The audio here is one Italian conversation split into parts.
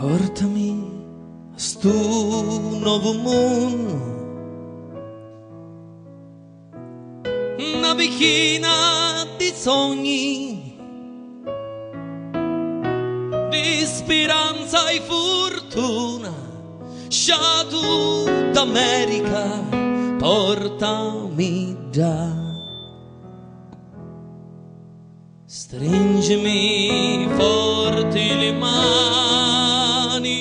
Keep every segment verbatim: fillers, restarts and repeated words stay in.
Portami a stu novo mondo, una vicina di sogni, di speranza e fortuna. Sciatu d'America, portami già. Stringimi forti le mani,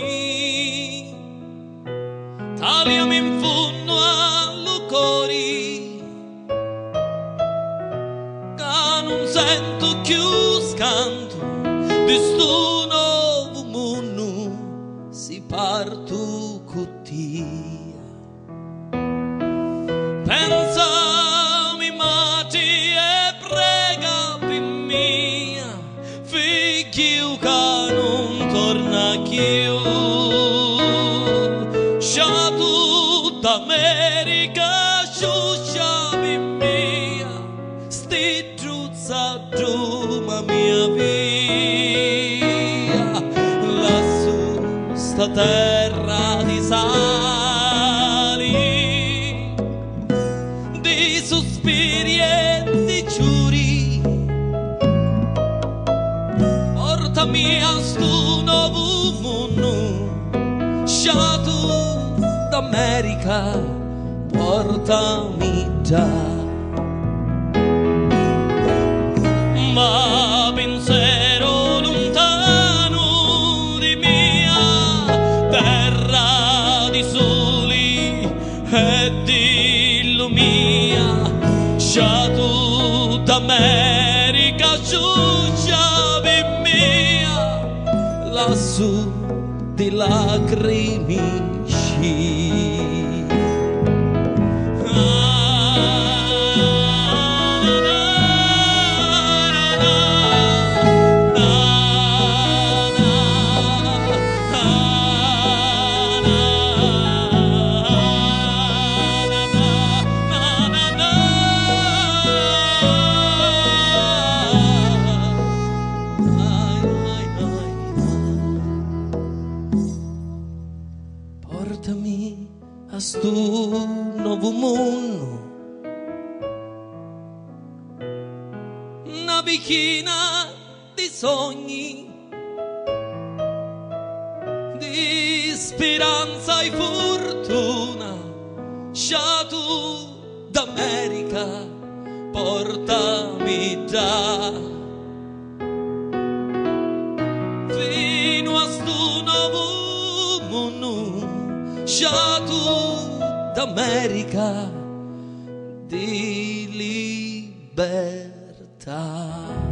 tagliami in fondo al cuore, che non sento più scanto di sto nuovo mondo, si parto con te. Pensami mati e prega per mia, figlio che non torna più. Sciatu d'America, sciusciami mia, sti giuzza giù ma mia via. Lassù sta terra di sali, di sospiri e di giuri, portami a sto nuovo mondo. Sciatu d'America, portami già. Ma pensiero lontano di mia terra di soli e di lumia, sciatu d'America, sciusciami mia, lassù di lacrimi sci. Portami a sto nuovo mondo, una vicina di sogni, di speranza e fortuna. Sciatu d'America, portami già fino a sto nuovo mondo. Sciatu d'America di libertà.